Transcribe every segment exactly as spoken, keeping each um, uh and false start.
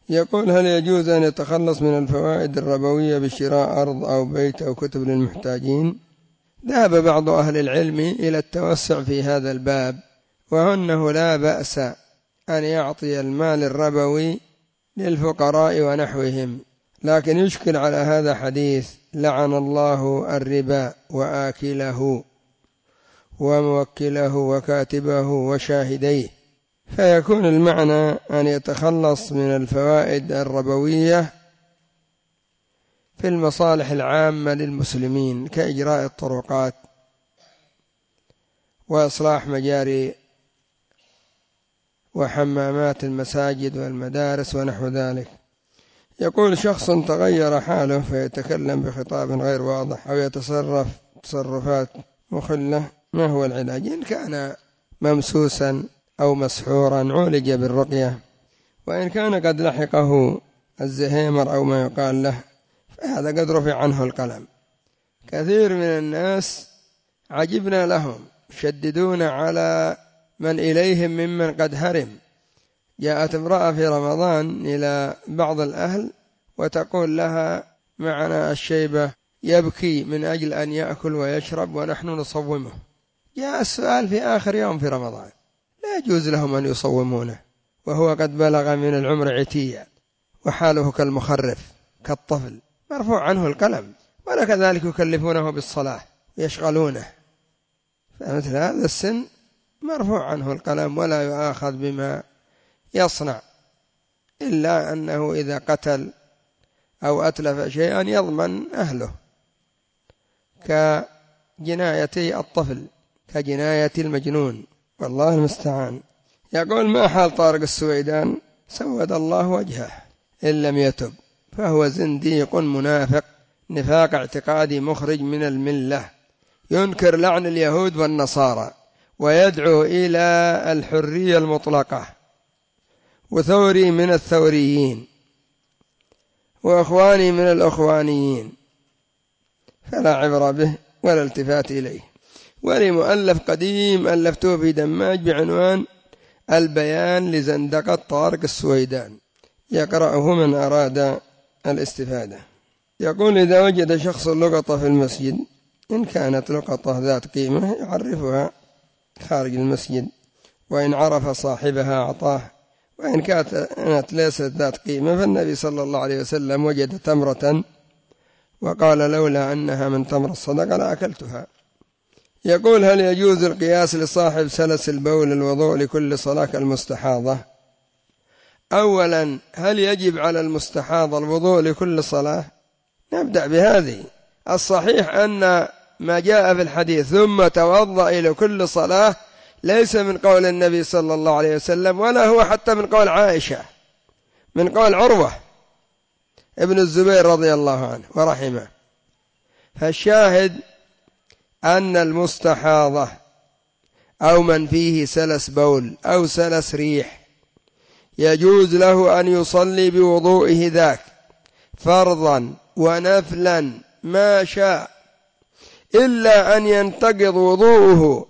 يقول: هل يجوز أن يتخلص من الفوائد الربوية بشراء أرض أو بيت أو كتب للمحتاجين؟ ذهب بعض أهل العلم إلى التوسع في هذا الباب، وأنه لا بأس أن يعطي المال الربوي للفقراء ونحوهم، لكن يشكل على هذا حديث: لعن الله الربا وآكله وموكله وكاتبه وشاهديه، فيكون المعنى أن يتخلص من الفوائد الربوية في المصالح العامة للمسلمين كإجراء الطرقات وإصلاح مجاري وحمامات المساجد والمدارس ونحو ذلك. يقول: شخص تغير حاله فيتكلم بخطاب غير واضح أو يتصرف تصرفات مخلة، ما هو العلاج؟ إن كان ممسوسا أو مسحورا عولج بالرقية، وإن كان قد لحقه الزهيمر أو ما يقال له فهذا قد رفع عنه القلم. كثير من الناس عجبنا لهم يشددون على من إليهم ممن قد هرم. جاءت امرأة في رمضان إلى بعض الأهل وتقول لها: معنا الشيبة يبكي من أجل أن يأكل ويشرب ونحن نصومه. جاء السؤال في آخر يوم في رمضان، لا يجوز لهم أن يصومونه وهو قد بلغ من العمر عتيا وحاله كالمخرف كالطفل، مرفوع عنه القلم، ولا كذلك يكلفونه بالصلاة ويشغلونه، فمثل هذا السن مرفوع عنه القلم ولا يؤاخذ بما يصنع، إلا أنه إذا قتل أو أتلف شيئا يضمن أهله كجناية الطفل كجناية المجنون، والله المستعان. يقول: ما حال طارق السويدان؟ سود الله وجهه إن لم يتب، فهو زنديق منافق نفاق اعتقادي مخرج من الملة، ينكر لعن اليهود والنصارى ويدعو إلى الحرية المطلقة، وثوري من الثوريين وأخواني من الأخوانيين، فلا عبر به ولا التفات إليه. ولي مؤلف قديم ألفته في دماج بعنوان البيان لزندقة طارق السويدان، يقرأه من أراد الاستفادة. يقول: إذا وجد شخص لقطة في المسجد، إن كانت لقطة ذات قيمة يعرفها خارج المسجد، وإن عرف صاحبها أعطاه، وإن كانت ليست ذات قيمة فالنبي صلى الله عليه وسلم وجد تمرة وقال: لولا أنها من تمر الصدقة لأكلتها. يقول: هل يجوز القياس لصاحب سلس البول الوضوء لكل صلاة كالمستحاضة؟ أولا، هل يجب على المستحاضة الوضوء لكل صلاة؟ نبدأ بهذه. الصحيح أن ما جاء في الحديث ثم توضأ إلى كل صلاة ليس من قول النبي صلى الله عليه وسلم، ولا هو حتى من قول عائشة، من قول عروة ابن الزبير رضي الله عنه ورحمه. فالشاهد أن المستحاضة أو من فيه سلس بول أو سلس ريح يجوز له أن يصلي بوضوئه ذاك فرضا ونفلا ما شاء، إلا أن ينتقض وضوءه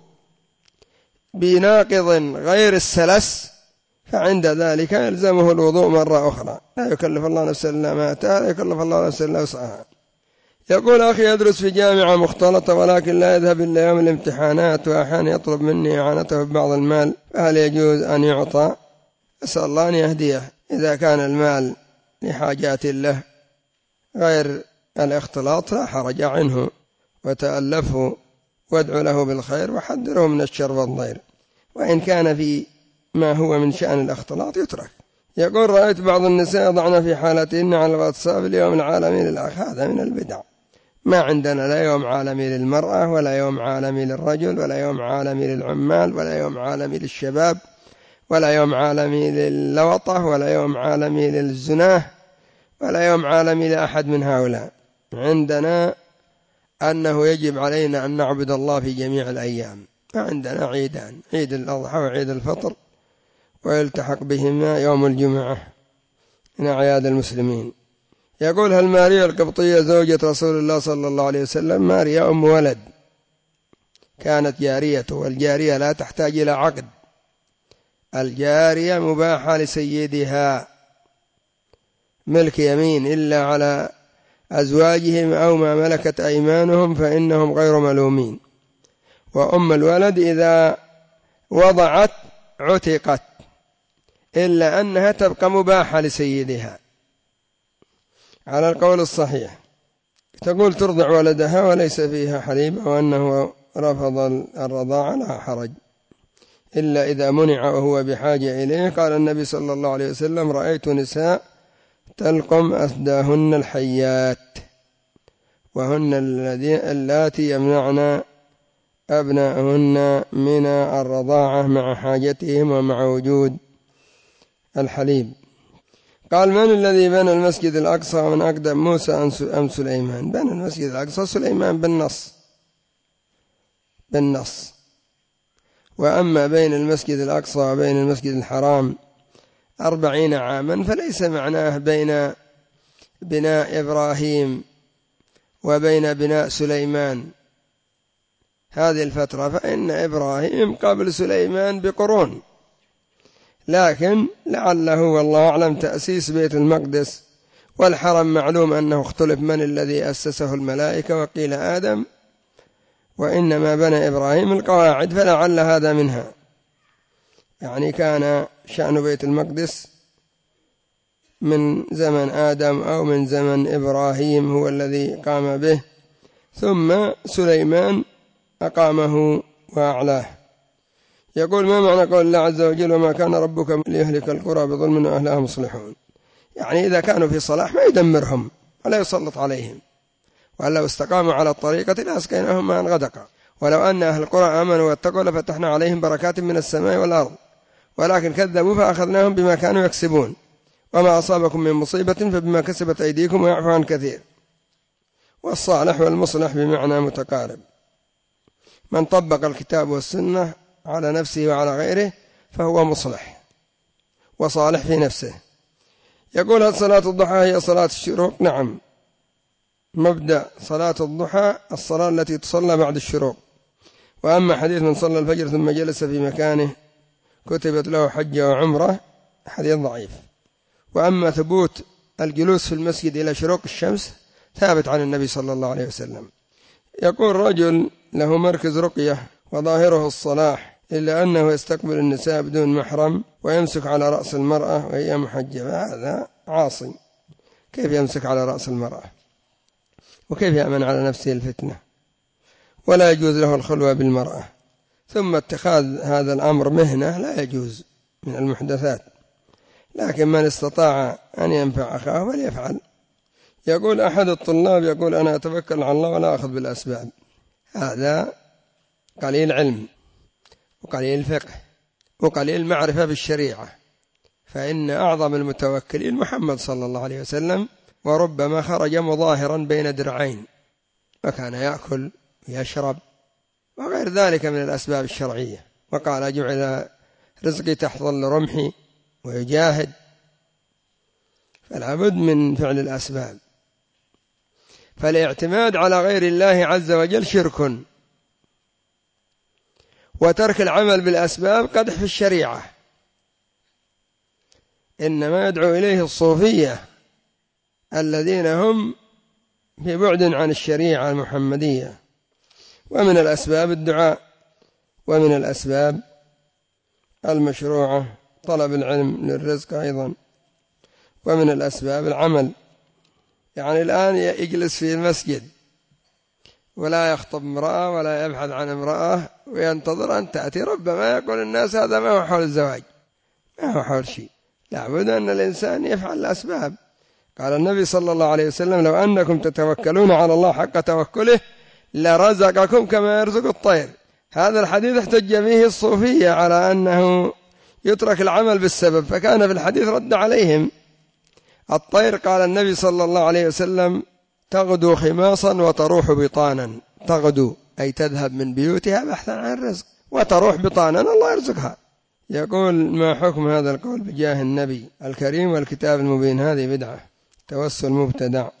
بناقض غير السلس، فعند ذلك يلزمه الوضوء مرة أخرى. لا يكلف الله نفسا إلا ما آتاها، لا يكلف الله نفسا إلا وسعها. يقول: أخي يدرس في جامعة مختلطة ولكن لا يذهب إلا يوم الامتحانات، وأحيانا يطلب مني إعانته ببعض المال، فهل يجوز أن يعطى؟ أسأل الله أن يهديه. إذا كان المال لحاجات له غير الاختلاط لا حرج عنه، وتألفه وادعو له بالخير وحذره من الشر والضير، وإن كان في ما هو من شأن الاختلاط يترك. يقول: رأيت بعض النساء يضعن في حالتهن على الواتساب اليوم العالمي للأخ، هذا من البدع. ما عندنا لا يوم عالمي للمرأة ولا يوم عالمي للرجل ولا يوم عالمي للعمال ولا يوم عالمي للشباب ولا يوم عالمي للوطة ولا يوم عالمي للزناه ولا يوم عالمي لأحد من هؤلاء. عندنا أنه يجب علينا أن نعبد الله في جميع الأيام. عندنا عيدان، عيد الأضحى وعيد الفطر، ويلتحق بهما يوم الجمعة من أعياد المسلمين. يقول: هل ماريا القبطية زوجة رسول الله صلى الله عليه وسلم؟ ماريا أم ولد، كانت جاريته، والجارية لا تحتاج إلى عقد، الجارية مباحة لسيدها ملك يمين إلا على أزواجهم أو ما ملكت أيمانهم فإنهم غير ملومين. وأم الولد إذا وضعت عتقت إلا أنها تبقى مباحة لسيدها على القول الصحيح. تقول ترضع ولدها وليس فيها حليب وأنه رفض الرضاعة لا حرج، إلا إذا منع وهو بحاجة إليه. قال النبي صلى الله عليه وسلم: رأيت نساء تلقم أثداهن الحيات، وهن اللاتي يمنعن أبناءهن من الرضاعة مع حاجتهم ومع وجود الحليب. قال: من الذي بنى المسجد الأقصى ومن أقدم، موسى أم سليمان؟ بنى المسجد الأقصى سليمان بالنص بالنص وأما بين المسجد الأقصى وبين المسجد الحرام أربعين عاما فليس معناه بين بناء إبراهيم وبين بناء سليمان هذه الفترة، فإن إبراهيم قبل سليمان بقرون، لكن لعله والله أعلم تأسيس بيت المقدس والحرم معلوم أنه اختلف من الذي أسسه، الملائكة وقيل آدم، وإنما بنى إبراهيم القواعد، فلعل هذا منها. يعني كان شأن بيت المقدس من زمن آدم أو من زمن إبراهيم هو الذي قام به، ثم سليمان أقامه وأعلاه. يقول: ما معنى قول الله عز وجل: وما كان ربك ليهلك القرى بظلم وأهلها مصلحون؟ يعني إذا كانوا في صلاح ما يدمرهم ولا يسلط عليهم، وأن لو استقاموا على الطريقة لأسقيناهم ماء غدقا، ولو أن أهل القرى آمنوا واتقوا لفتحنا عليهم بركات من السماء والأرض، ولكن كذبوا فأخذناهم بما كانوا يكسبون، وما أصابكم من مصيبة فبما كسبت أيديكم ويعفو عن كثير. والصالح والمصلح بمعنى متقارب. من طبق الكتاب والسنة على نفسه وعلى غيره فهو مصلح وصالح في نفسه. يقول: هل صلاة الضحى هي صلاة الشروق؟ نعم، مبدأ صلاة الضحى الصلاة التي تصلى بعد الشروق. وأما حديث من صلى الفجر ثم جلس في مكانه كتبت له حجة وعمرة، حديث ضعيف. وأما ثبوت الجلوس في المسجد إلى شروق الشمس ثابت عن النبي صلى الله عليه وسلم. يقول: رجل له مركز رقية وظاهره الصلاح، إلا أنه يستقبل النساء بدون محرم ويمسك على رأس المرأة وهي محجبة، هذا عاصي. كيف يمسك على رأس المرأة؟ وكيف يأمن على نفسه الفتنة؟ ولا يجوز له الخلوة بالمرأة. ثم اتخاذ هذا الأمر مهنة لا يجوز، من المحدثات، لكن من استطاع أن ينفع أخاه فليفعل. يقول أحد الطلاب: يقول أنا أتوكل على الله ولا أخذ بالأسباب. هذا قليل علم وقليل فقه وقليل معرفة بالشريعة، فإن أعظم المتوكلين محمد صلى الله عليه وسلم، وربما خرج مظاهرا بين درعين وكان يأكل ويشرب وغير ذلك من الأسباب الشرعية، وقال: جعل رزقي تحت ظل رمحي، ويجاهد. فلا بد من فعل الأسباب. فالاعتماد على غير الله عز وجل شرك، وترك العمل بالأسباب قدح في الشريعة. إنما يدعو إليه الصوفية الذين هم في بعد عن الشريعة المحمدية. ومن الأسباب الدعاء، ومن الأسباب المشروعة طلب العلم للرزق أيضا، ومن الأسباب العمل. يعني الآن يجلس في المسجد ولا يخطب امرأة ولا يبحث عن امرأة وينتظر أن تأتي، ربما يقول الناس هذا ما هو حول الزواج، ما هو حول شيء. لابد أن الإنسان يفعل الأسباب. قال النبي صلى الله عليه وسلم: لو أنكم تتوكلون على الله حق توكله لرزقكم كما يرزق الطير. هذا الحديث احتج به الصوفية على أنه يترك العمل بالسبب، فكان في الحديث رد عليهم. الطير قال النبي صلى الله عليه وسلم: تغدو خماصا وتروح بطانا. تغدو أي تذهب من بيوتها بحثا عن الرزق، وتروح بطانا الله يرزقها. يقول: ما حكم هذا القول بجاه النبي الكريم والكتاب المبين؟ هذه بدعة، توسل مبتدع.